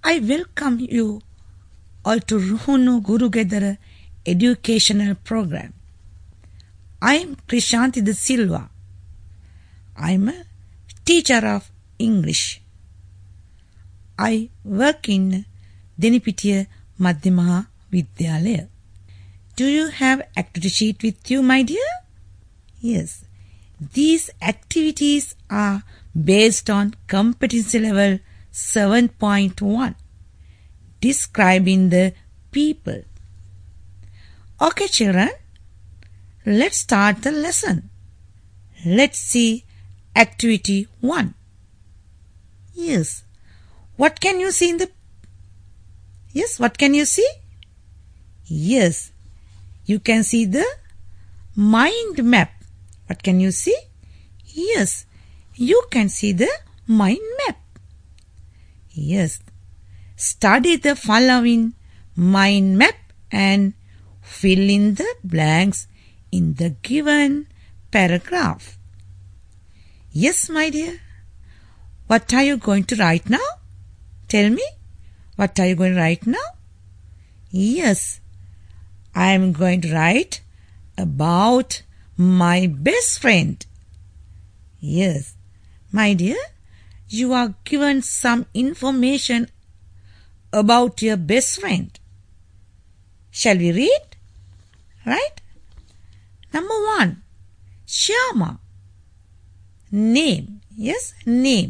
I welcome you all to Ruhunu Gurugedara educational program. I am Krishanti De Silva. I am a teacher of English. I work in Denipitiya Madhyama Vidyalaya. Do you have activity sheet with you, my dear? Yes. These activities are based on competency level 7.1, describing the people. Okay, children, let's start the lesson. Let's see activity 1. Yes. What can you see in the... Yes, what can you see? Yes, you can see the mind map. What can you see? Yes, you can see the mind map. Yes, study the following mind map and fill in the blanks in the given paragraph. Yes, my dear. What are you going to write now? Tell me. What are you going to write now? Yes, I am going to write about my best friend. Yes, my dear, you are given some information about your best friend. Shall we read? Right? Number 1, Shyama. Name. Yes, name.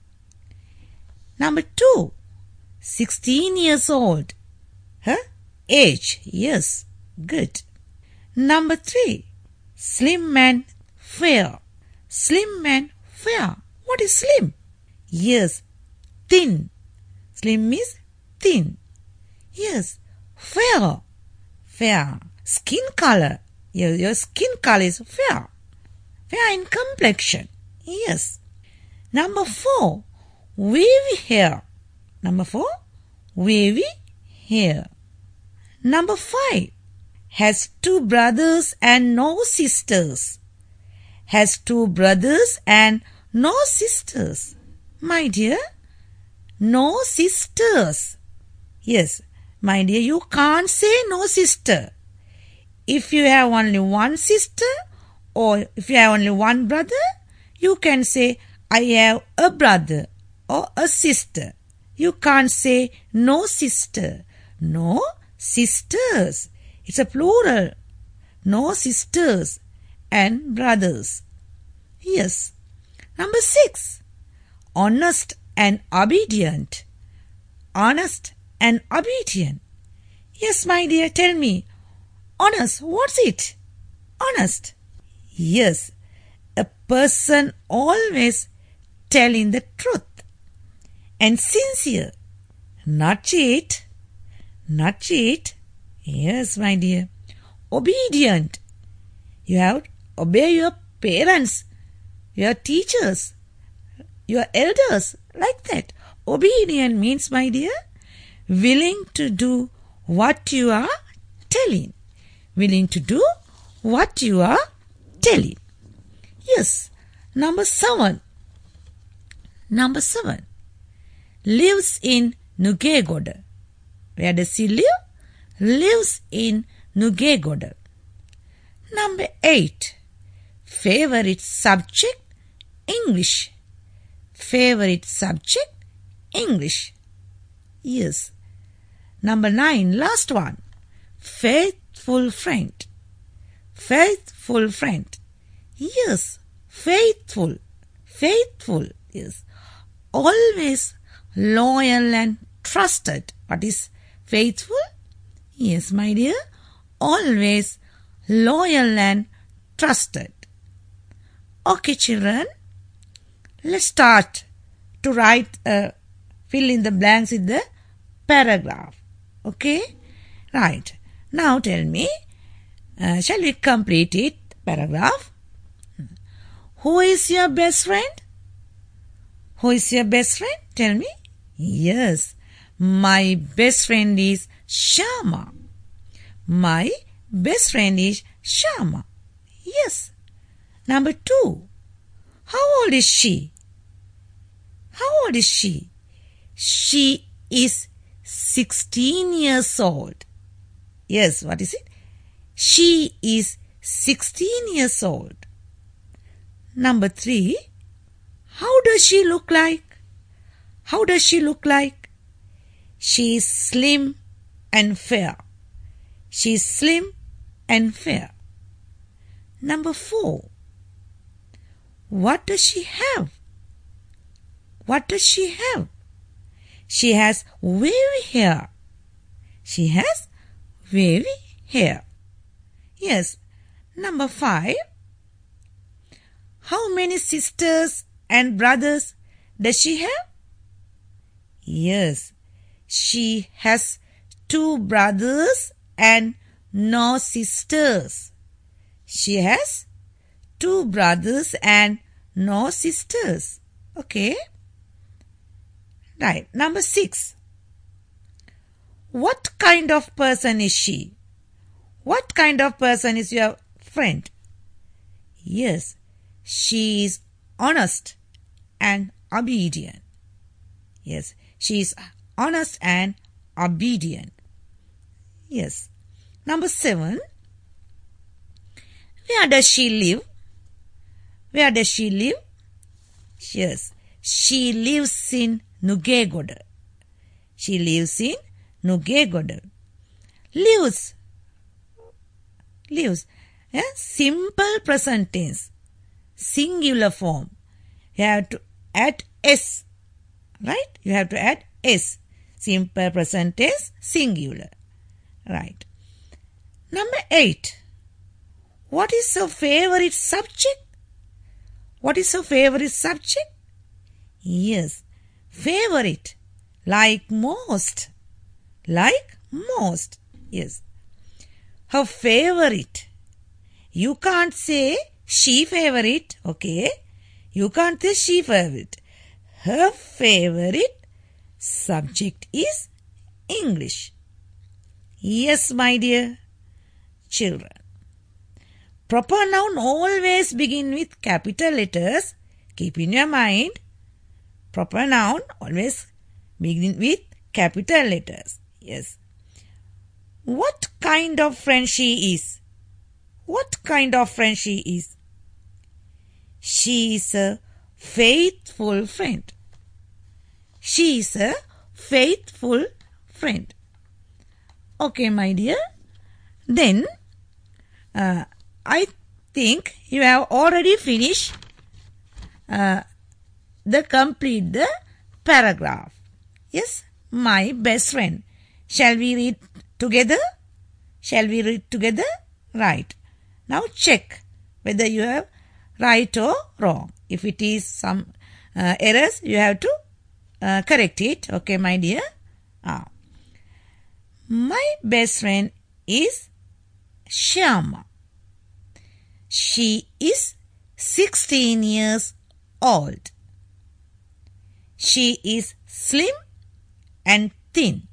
Number 2, 16 years old. Her age. Yes, good. Number 3, slim and fair. Slim and fair. What is slim? Yes, thin. Slim means thin. Yes, fair. Fair. Skin color. Your skin color is fair. Fair in complexion. Yes. Number 4, wavy hair. Number 4, wavy hair. Number 5, has 2 brothers and no sisters. Has 2 brothers and no sisters. My dear, no sisters. Yes, my dear, you can't say no sister. If you have only one sister or if you have only one brother, you can say, I have a brother or a sister. You can't say no sister. No sisters. It's a plural. No sisters and brothers. Yes. Number 6, honest and obedient. Honest and obedient. Yes, my dear, tell me. Honest, what's it? Honest. Yes, a person always telling the truth. And sincere. Not cheat. Not cheat. Yes, my dear. Obedient. You have to obey your parents, your teachers, your elders, like that. Obedient means, my dear, willing to do what you are telling. Willing to do what you are telling. Yes. Number 7. Number 7. Lives in Nugegoda. Where does he live? Lives in Nugegoda. Number 8. Favorite subject? English. Favorite subject? English. Yes. Number 9. Last one. Faithful friend. Faithful friend. Yes. Faithful. Faithful. Yes. Always loyal and trusted. What is faithful? Yes, my dear. Always loyal and trusted. Okay, children. Let's start to write, fill in the blanks in the paragraph. Okay? Right. Now tell me, shall we complete it? Paragraph. Who is your best friend? Who is your best friend? Tell me. Yes, my best friend is Shyama. My best friend is Shyama. Yes. Number 2. How old is she? How old is she? She is 16 years old. Yes, what is it? She is 16 years old. Number 3. How does she look like? How does she look like? She is slim and fair. She is slim and fair. Number 4. What does she have? What does she have? She has wavy hair. She has wavy hair. Yes. Number 5. How many sisters and brothers does she have? Yes. She has 2 brothers and no sisters. She has 2 brothers and no sisters. Okay. Right. Number 6. What kind of person is she? What kind of person is your friend? Yes. She is honest and obedient. Yes. She is honest and obedient. Yes. Number 7. Where does she live? Where does she live? Yes. She lives in Nugegoda. She lives in Nugegoda. Lives. Simple present tense. Singular form. You have to add S. Right? You have to add S. Simple present tense, singular. Right. Number 8. What is her favorite subject? What is her favorite subject? Yes. Favorite. Like most. Like most. Yes. Her favorite. You can't say she favorite. Okay. You can't say she favorite. Her favorite subject is English. Yes, my dear children. Proper noun always begin with capital letters. Keep in your mind. Proper noun always begin with capital letters. Yes. What kind of friend she is? What kind of friend she is? She is a faithful friend. She is a faithful friend. Okay, my dear. Then, I think you have already finished the paragraph. Yes, my best friend. Shall we read together? Shall we read together? Right. Now check whether you have right or wrong. If it is some errors, you have to correct it. Okay, my dear. My best friend is Shyama. She is 16 years old. She is slim and thin.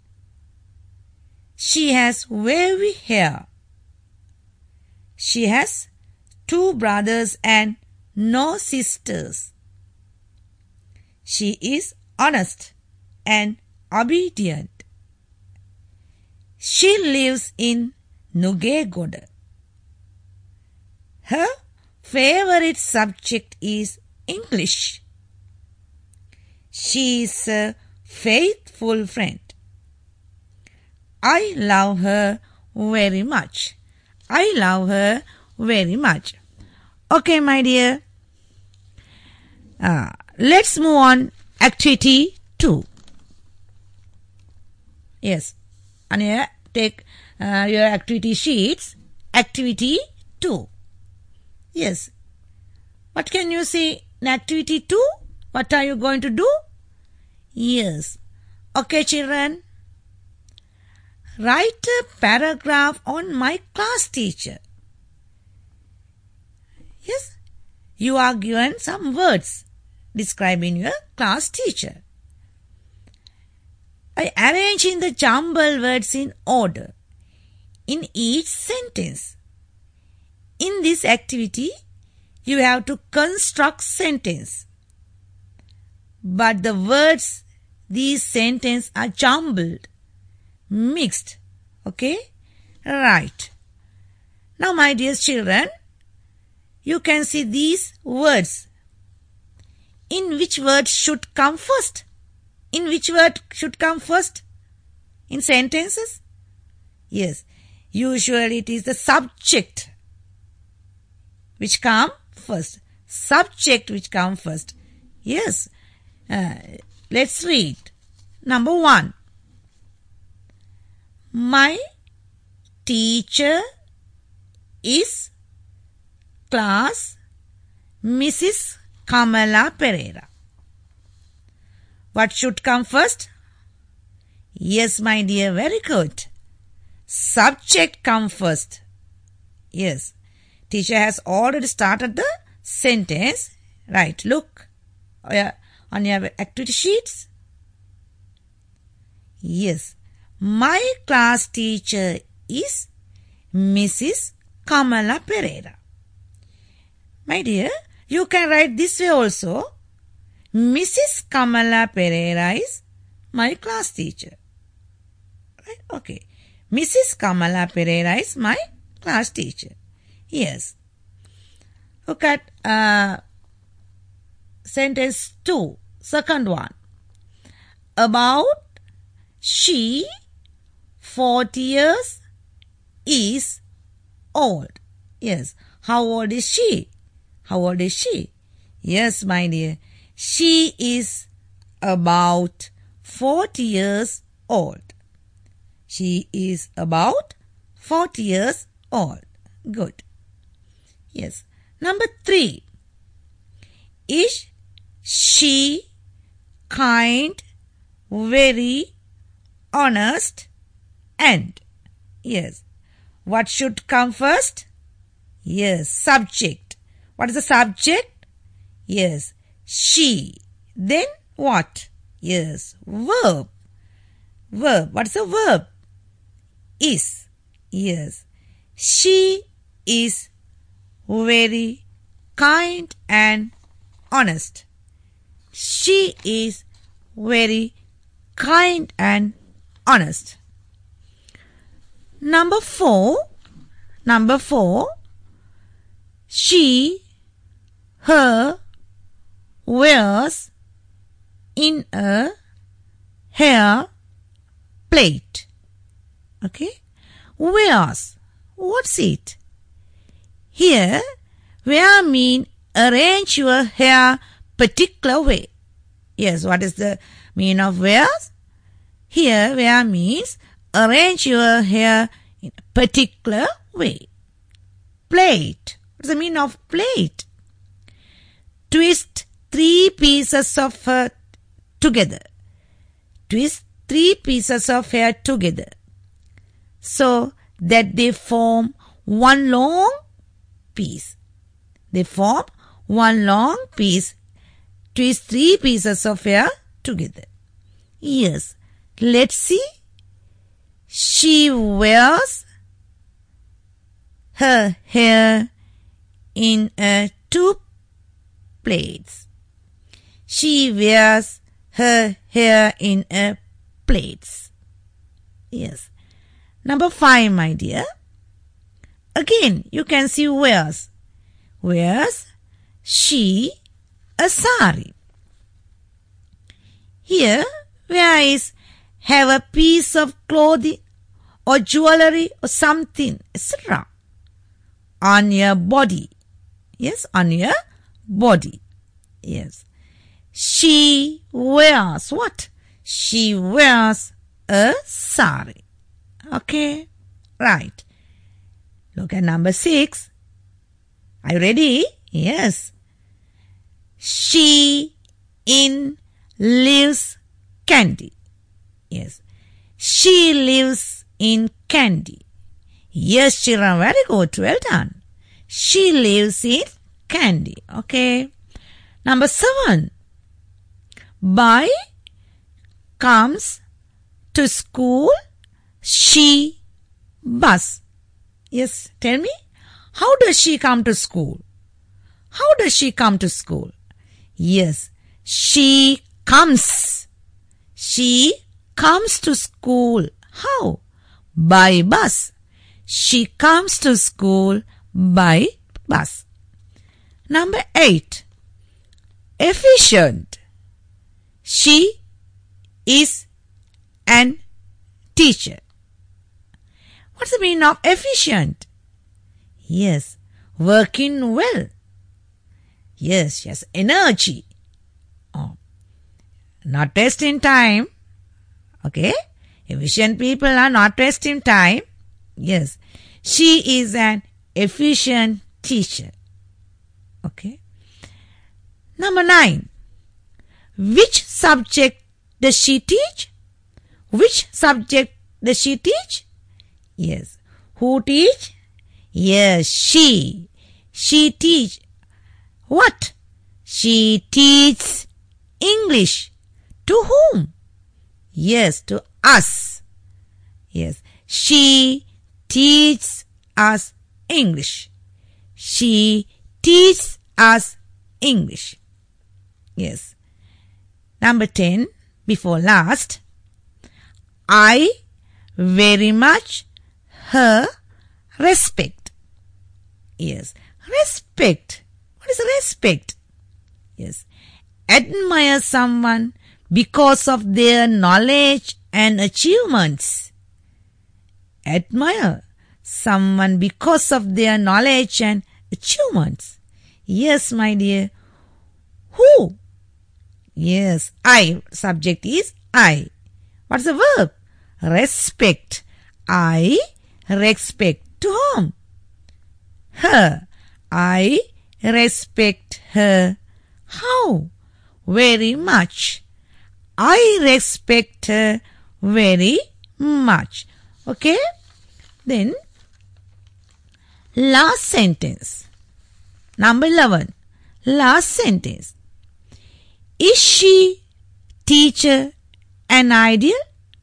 She has wavy hair. She has 2 brothers and no sisters. She is honest and obedient. She lives in Nugegoda. Her favorite subject is English. She is a faithful friend. I love her very much. I love her very much. Okay, my dear. Let's move on. Activity 2. Yes. And take your activity sheets. Activity 2. Yes. What can you say in activity 2? What are you going to do? Yes. Okay, children. Write a paragraph on my class teacher. Yes. You are given some words describing your class teacher. I arrange in the jumble words in order in each sentence. In this activity, you have to construct sentence. But the words these sentences are jumbled, mixed. Okay? Right. Now, my dear children, you can see these words. In which word should come first? In which word should come first? In sentences? Yes. Usually it is the subject which come first. Subject which come first. Yes. Let's read. Number 1. My teacher is class Mrs. Kamala Pereira. What should come first? Yes, my dear, very good. Subject come first. Yes. Teacher has already started the sentence. Right, look on your activity sheets. Yes. My class teacher is Mrs. Kamala Pereira. My dear, you can write this way also. Mrs. Kamala Pereira is my class teacher. Right? Okay. Mrs. Kamala Pereira is my class teacher. Yes. Look at sentence 2, second one. About she 40 years is old. Yes. How old is she? How old is she? Yes, my dear. She is about 40 years old. She is about 40 years old. Good. Yes. Number 3. Is she kind, very honest, and? Yes. What should come first? Yes, subject. What is the subject? Yes, she. Then what? Yes, verb. Verb. What is the verb? Is. Yes. She is very kind and honest. She is very kind and honest. Number 4. She, her, wears in a hair plate. Okay? Wears. What's it? Here, wear mean arrange your hair particular way. Yes, what is the meaning of wears? Here, wear means arrange your hair in a particular way. Plait. What is the meaning of plait? Twist 3 pieces of hair together. Twist 3 pieces of hair together so that they form one long piece. They form one long piece. Twist 3 pieces of hair together. Yes. Let's see. She wears her hair in 2 plaits. She wears her hair in plaits. Yes. Number 5, my dear. Again, you can see wears. Wears she a sari. Here, wear is have a piece of clothing or jewelry or something, etc. on your body. Yes, on your body. Yes. She wears what? She wears a sari. Okay, right. Look at number 6. Are you ready? Yes. She in lives Kandy. Yes. She lives in Kandy. Yes, children, very good. Well done. She lives in Kandy. Okay. Number 7. By comes to school. She bus. Yes, tell me. How does she come to school? How does she come to school? Yes, she comes. She comes to school. How? By bus. She comes to school by bus. Number 8. Efficient. She is an teacher. What's the meaning of efficient? Yes, working well. Yes, she has energy. Oh, not wasting time. Okay, efficient people are not wasting time. Yes, she is an efficient teacher. Okay. Number 9. Which subject does she teach? Which subject does she teach? Yes. Who teach? Yes, she. She teach what? She teaches English. To whom? Yes, to us. Yes. She teaches us English. She teaches us English. Yes. Number 10, before last. I very much her respect. Yes. Respect. What is respect? Yes. Admire someone because of their knowledge and achievements. Admire someone because of their knowledge and achievements. Yes, my dear. Who? Yes, I. Subject is I. What's the verb? Respect. I respect. To whom? Her. I respect her. How? Very much. I respect her very much. Okay? Then, last sentence. Number 11. Last sentence. Is she teacher an ideal?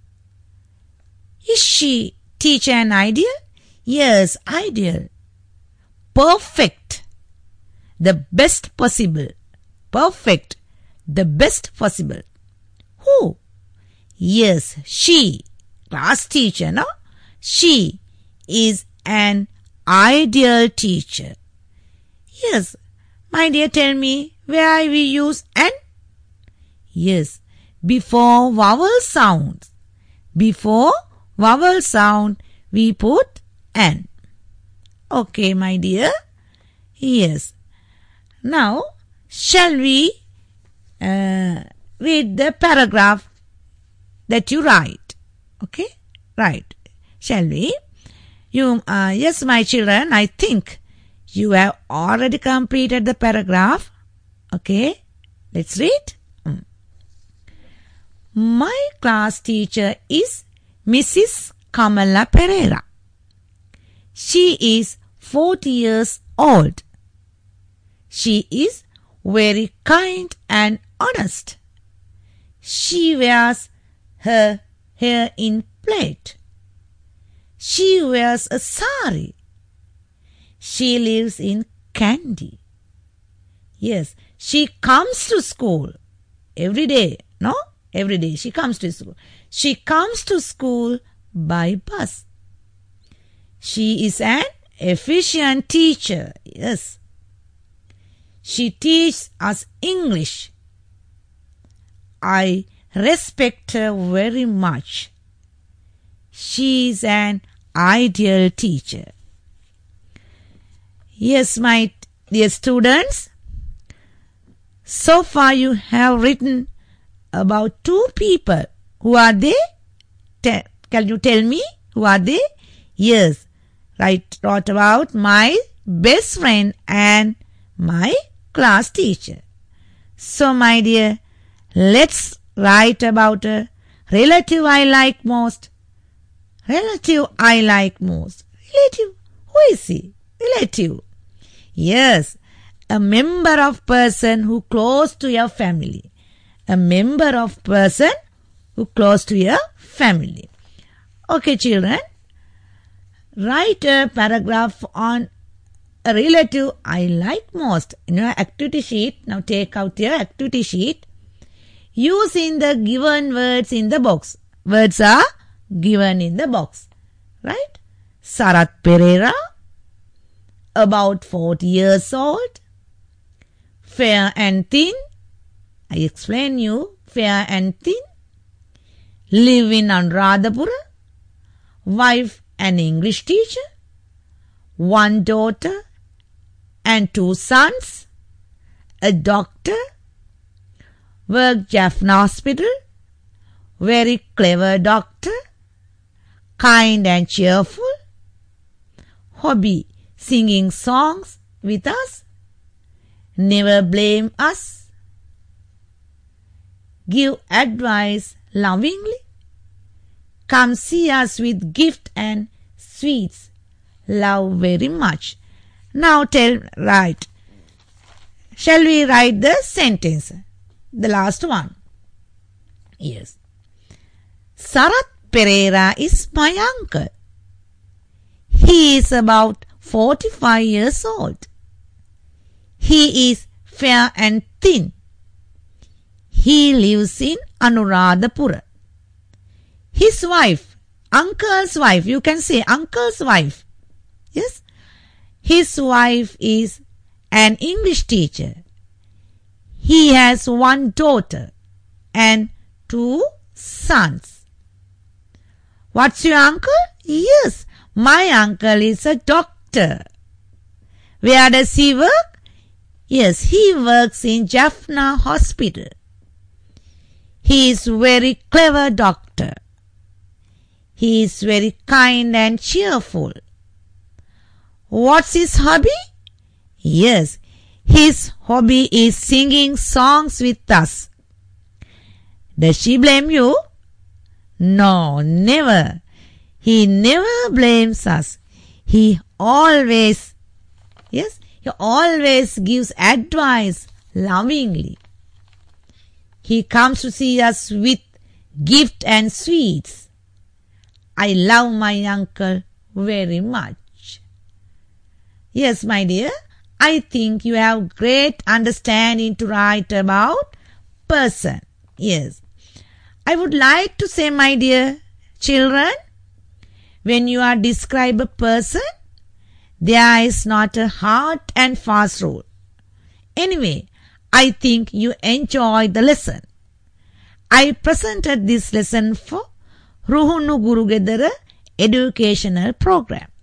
Is she teacher an ideal? Yes, ideal. Perfect. The best possible. Perfect. The best possible. Who? Yes, she. Class teacher, no? She is an ideal teacher. Yes. My dear, tell me where we use an? Yes. Before vowel sounds. Before vowel sound, we put an. Okay, my dear. Yes. Now, shall we read the paragraph that you write? Okay? Right. Shall we? Yes, my children, I think you have already completed the paragraph. Okay? Let's read. My class teacher is Mrs. Kamala Pereira. She is 40 years old. She is very kind and honest. She wears her hair in plait. She wears a sari. She lives in Kandy. Yes, she comes to school every day. No? Every day she comes to school. She comes to school by bus. She is an efficient teacher. Yes. She teaches us English. I respect her very much. She is an ideal teacher. Yes, my dear students, so far you have written about 2 people. Who are they? Can you tell me who are they? Yes, wrote about my best friend and my class teacher. So, my dear, let's write about a relative I like most. Relative I like most. Relative, who is he? Relative. Yes, a member of person who close to your family. A member of person who close to your family. Okay, children. Write a paragraph on a relative I like most in your activity sheet. Now take out your activity sheet. using the given words in the box. Words are given in the box. Right? Sarath Pereira, about 40 years old, fair and thin. I explain you, fair and thin. Live in Anuradhapura. Wife an English teacher. One daughter and 2 sons. A doctor. Work Jaffna Hospital. Very clever doctor. Kind and cheerful. Hobby, singing songs with us. Never blame us. Give advice lovingly. Come see us with gift and sweets. Love very much. Now write. Shall we write the sentence? The last one. Yes. Sarath Pereira is my uncle. He is about 45 years old. He is fair and thin. He lives in Anuradhapura. His wife, uncle's wife, you can say uncle's wife. Yes? His wife is an English teacher. He has 1 daughter and 2 sons. What's your uncle? Yes, my uncle is a doctor. Where does he work? Yes, he works in Jaffna Hospital. He is very clever doctor. He is very kind and cheerful. What's his hobby? Yes, his hobby is singing songs with us. Does she blame you? No, never. He never blames us. He always gives advice lovingly. He comes to see us with gift and sweets. I love my uncle very much. Yes, my dear, I think you have great understanding to write about person. Yes. I would like to say, my dear children, when you are describe a person, there is not a hard and fast rule. Anyway, I think you enjoyed the lesson. I presented this lesson for Ruhunu Gurugedara educational program.